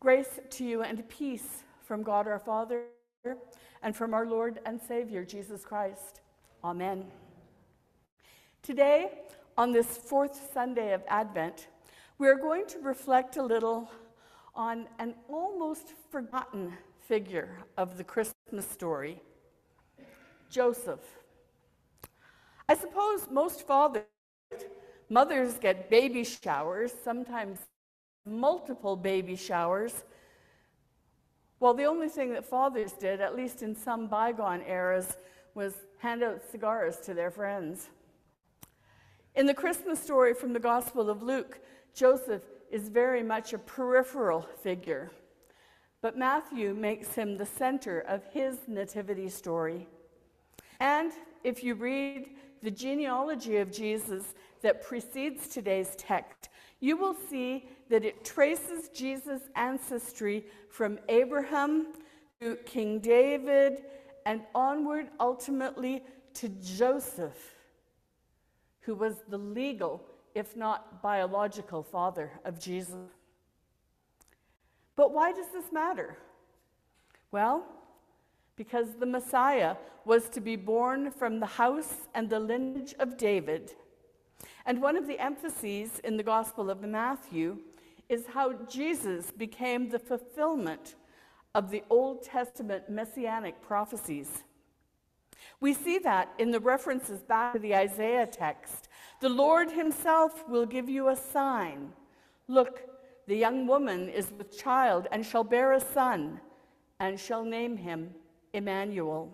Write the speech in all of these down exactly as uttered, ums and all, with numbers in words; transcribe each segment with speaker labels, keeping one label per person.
Speaker 1: Grace to you and peace from God our Father and from our Lord and Savior, Jesus Christ. Amen. Today, on this fourth Sunday of Advent, we are going to reflect a little on an almost forgotten figure of the Christmas story, Joseph. I suppose most fathers, mothers get baby showers, sometimes multiple baby showers. Well, the only thing that fathers did, at least in some bygone eras, was hand out cigars to their friends. In the Christmas story from the Gospel of Luke, Joseph is very much a peripheral figure, but Matthew makes him the center of his nativity story. And if you read the genealogy of Jesus that precedes today's text, you will see that it traces Jesus' ancestry from Abraham to King David and onward ultimately to Joseph, who was the legal, if not biological, father of Jesus. But why does this matter? Well, because the Messiah was to be born from the house and the lineage of David. And one of the emphases in the Gospel of Matthew is how Jesus became the fulfillment of the Old Testament messianic prophecies. We see that in the references back to the Isaiah text. The Lord himself will give you a sign. Look, the young woman is with child and shall bear a son, and shall name him Emmanuel.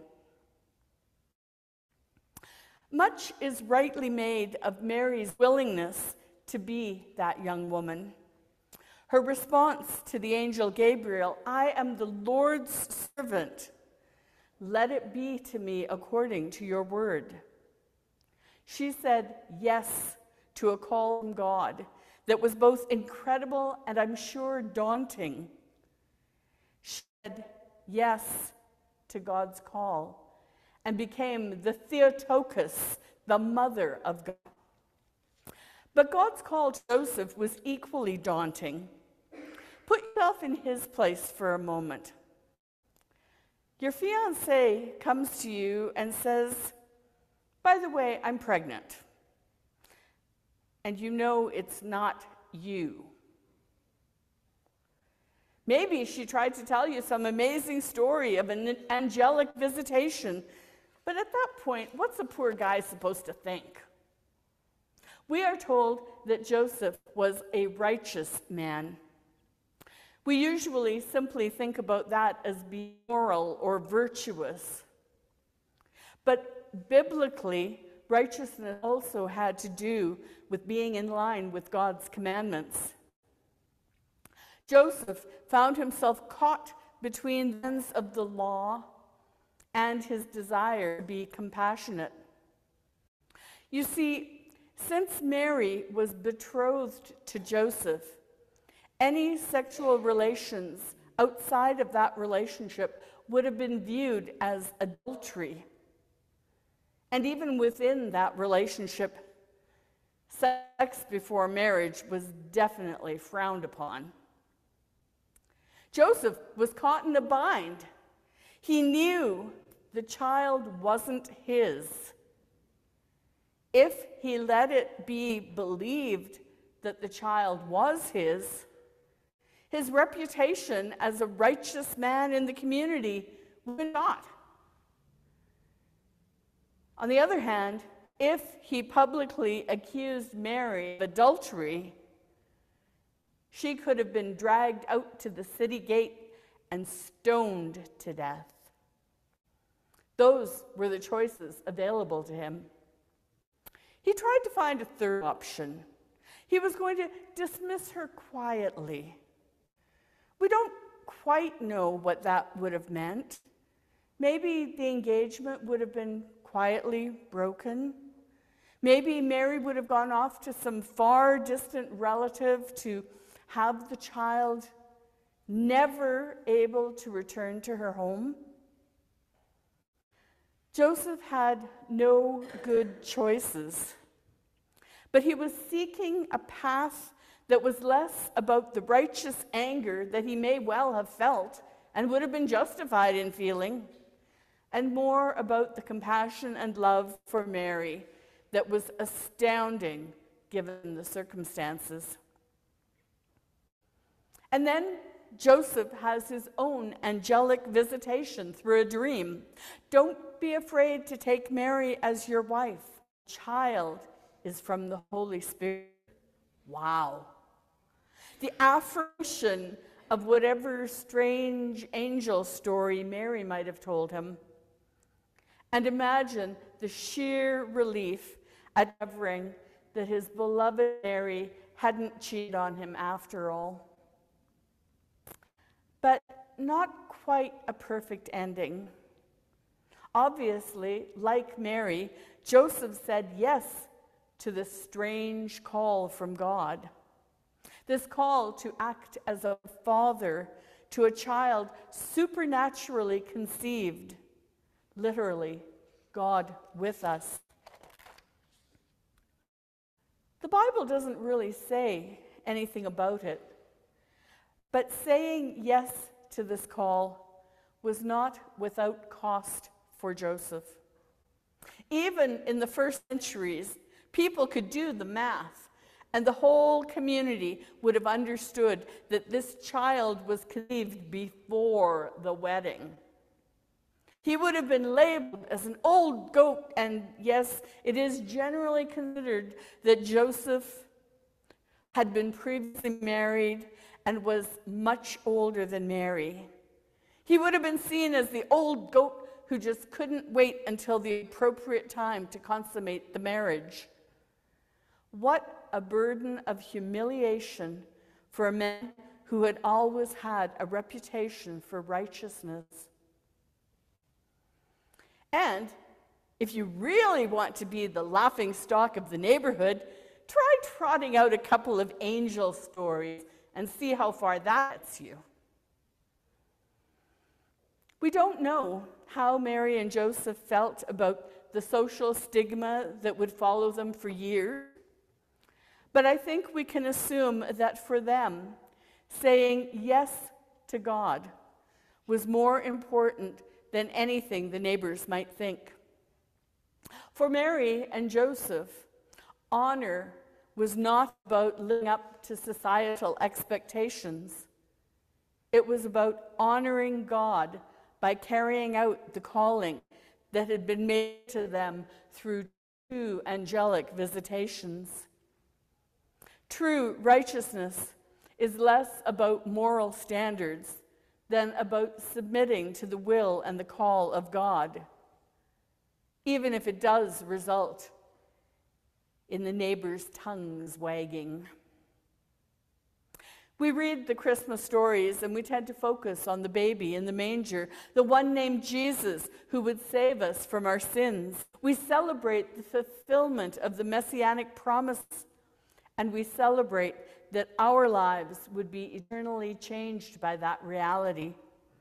Speaker 1: Much is rightly made of Mary's willingness to be that young woman. Her response to the angel Gabriel, "I am the Lord's servant. Let it be to me according to your word." She said yes to a call from God that was both incredible and, I'm sure, daunting. She said yes to God's call and became the Theotokos, the mother of God. But God's call to Joseph was equally daunting. Put yourself in his place for a moment. Your fiancé comes to you and says, "By the way, I'm pregnant." And you know it's not you. Maybe she tried to tell you some amazing story of an angelic visitation, but at that point, what's a poor guy supposed to think? We are told that Joseph was a righteous man. We usually simply think about that as being moral or virtuous. But biblically, righteousness also had to do with being in line with God's commandments. Joseph found himself caught between the ends of the law and his desire to be compassionate. You see, since Mary was betrothed to Joseph, any sexual relations outside of that relationship would have been viewed as adultery. And even within that relationship, sex before marriage was definitely frowned upon. Joseph was caught in a bind. He knew the child wasn't his. If he let it be believed that the child was his, his reputation as a righteous man in the community would be shot. On the other hand, if he publicly accused Mary of adultery, she could have been dragged out to the city gate and stoned to death. Those were the choices available to him. He tried to find a third option. He was going to dismiss her quietly. We don't quite know what that would have meant. Maybe the engagement would have been quietly broken. Maybe Mary would have gone off to some far distant relative to have the child, never able to return to her home. Joseph had no good choices, but he was seeking a path that was less about the righteous anger that he may well have felt and would have been justified in feeling, and more about the compassion and love for Mary that was astounding given the circumstances. And then Joseph has his own angelic visitation through a dream. Don't be afraid to take Mary as your wife. The child is from the Holy Spirit. Wow. The affirmation of whatever strange angel story Mary might have told him. And imagine the sheer relief at discovering that his beloved Mary hadn't cheated on him after all. But not quite a perfect ending. Obviously, like Mary, Joseph said yes to this strange call from God. This call to act as a father to a child supernaturally conceived. Literally, God with us. The Bible doesn't really say anything about it. But saying yes to this call was not without cost for Joseph. Even in the first centuries, people could do the math, and the whole community would have understood that this child was conceived before the wedding. He would have been labeled as an old goat, and yes, it is generally considered that Joseph had been previously married and was much older than Mary. He would have been seen as the old goat who just couldn't wait until the appropriate time to consummate the marriage. What a burden of humiliation for a man who had always had a reputation for righteousness. And if you really want to be the laughing stock of the neighborhood, try trotting out a couple of angel stories and see how far that gets you. We don't know how Mary and Joseph felt about the social stigma that would follow them for years, but I think we can assume that for them, saying yes to God was more important than anything the neighbors might think. For Mary and Joseph, honor was not about living up to societal expectations. It was about honoring God by carrying out the calling that had been made to them through two angelic visitations. True righteousness is less about moral standards than about submitting to the will and the call of God, even if it does result in the neighbors' tongues wagging. We read the Christmas stories and we tend to focus on the baby in the manger, the one named Jesus who would save us from our sins. We celebrate the fulfillment of the messianic promise, and we celebrate that our lives would be eternally changed by that reality.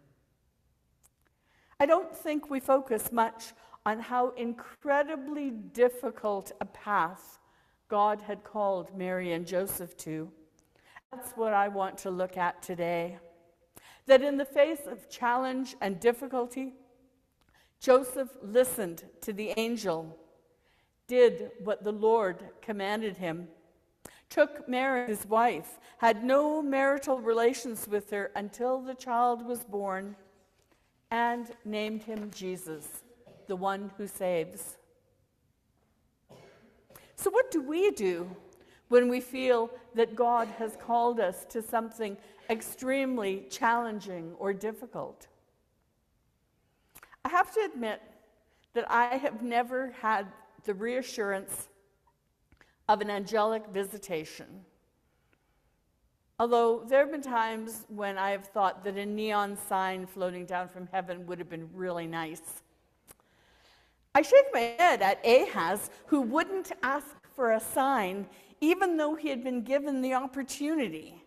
Speaker 1: I don't think we focus much on how incredibly difficult a path God had called Mary and Joseph to. That's what I want to look at today. That in the face of challenge and difficulty, Joseph listened to the angel, did what the Lord commanded him, took Mary, his wife, had no marital relations with her until the child was born, and named him Jesus, the one who saves. So what do we do when we feel that God has called us to something extremely challenging or difficult? I have to admit that I have never had the reassurance of an angelic visitation. Although there have been times when I have thought that a neon sign floating down from heaven would have been really nice. I shake my head at Ahaz, who wouldn't ask for a sign even though he had been given the opportunity.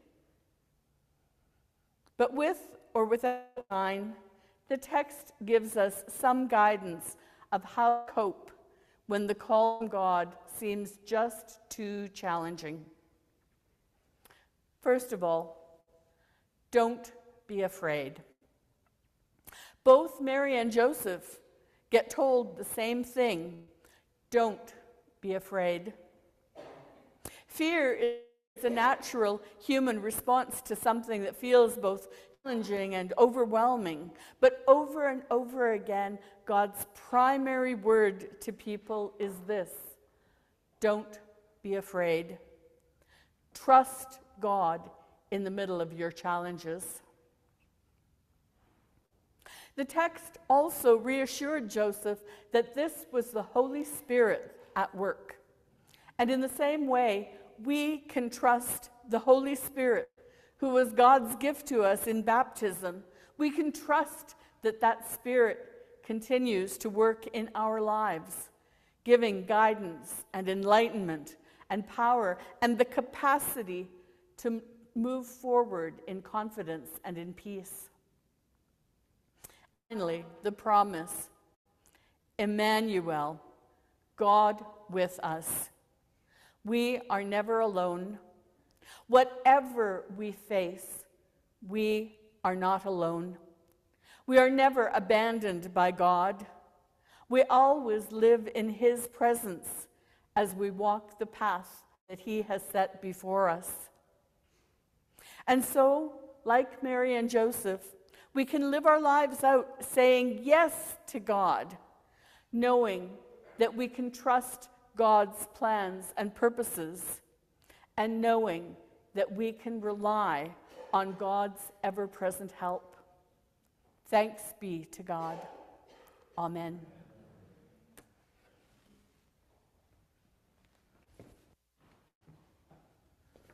Speaker 1: But with or without a sign, the text gives us some guidance of how to cope when the call from God seems just too challenging. First of all, don't be afraid. Both Mary and Joseph get told the same thing. Don't be afraid. Fear is a natural human response to something that feels both challenging and overwhelming. But over and over again, God's primary word to people is this: don't be afraid. Trust God in the middle of your challenges. The text also reassured Joseph that this was the Holy Spirit at work. And in the same way, we can trust the Holy Spirit, who was God's gift to us in baptism. We can trust that that Spirit continues to work in our lives, giving guidance and enlightenment and power and the capacity to move forward in confidence and in peace. Finally, the promise: Emmanuel, God with us. We are never alone. Whatever we face, we are not alone. We are never abandoned by God. We always live in His presence as we walk the path that He has set before us. And so, like Mary and Joseph, we can live our lives out saying yes to God, knowing that we can trust God's plans and purposes, and knowing that we can rely on God's ever-present help. Thanks be to God. Amen.